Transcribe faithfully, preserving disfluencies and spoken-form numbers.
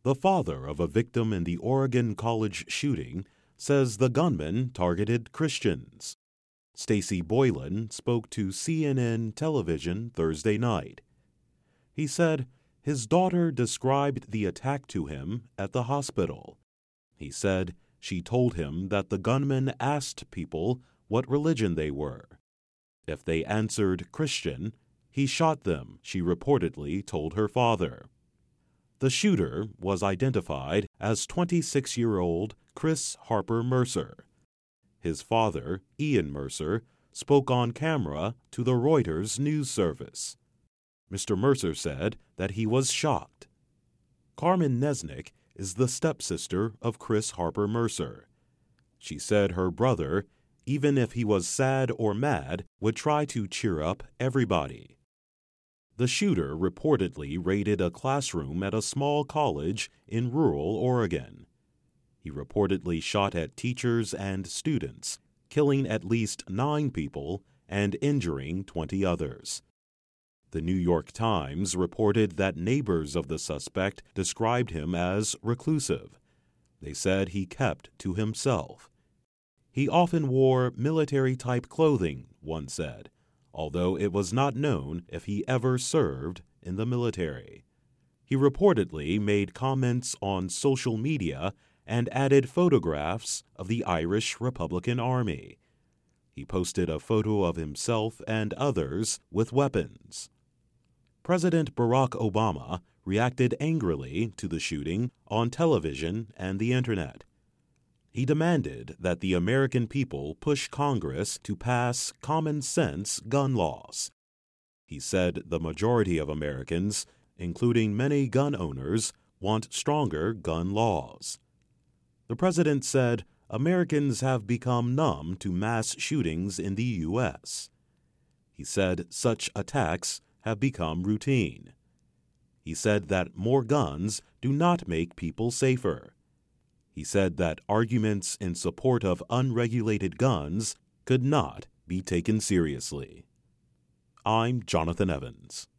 The father of a victim in the Oregon College shooting says the gunman targeted Christians. Stacy Boylan spoke to C N N television Thursday night. He said his daughter described the attack to him at the hospital. He said she told him that the gunman asked people what religion they were. If they answered Christian, he shot them, she reportedly told her father. The shooter was identified as twenty-six-year-old Chris Harper Mercer. His father, Ian Mercer, spoke on camera to the Reuters news service. Mister Mercer said that he was shocked. Carmen Nesnick is the stepsister of Chris Harper Mercer. She said her brother, even if he was sad or mad, would try to cheer up everybody. The shooter reportedly raided a classroom at a small college in rural Oregon. He reportedly shot at teachers and students, killing at least nine people and injuring twenty others. The New York Times reported that neighbors of the suspect described him as reclusive. They said he kept to himself. He often wore military-type clothing, one said, although it was not known if he ever served in the military. He reportedly made comments on social media and added photographs of the Irish Republican Army. He posted a photo of himself and others with weapons. President Barack Obama reacted angrily to the shooting on television and the Internet. He demanded that the American people push Congress to pass common-sense gun laws. He said the majority of Americans, including many gun owners, want stronger gun laws. The president said Americans have become numb to mass shootings in the U S. He said such attacks have become routine. He said that more guns do not make people safer. He said that arguments in support of unregulated guns could not be taken seriously. I'm Jonathan Evans.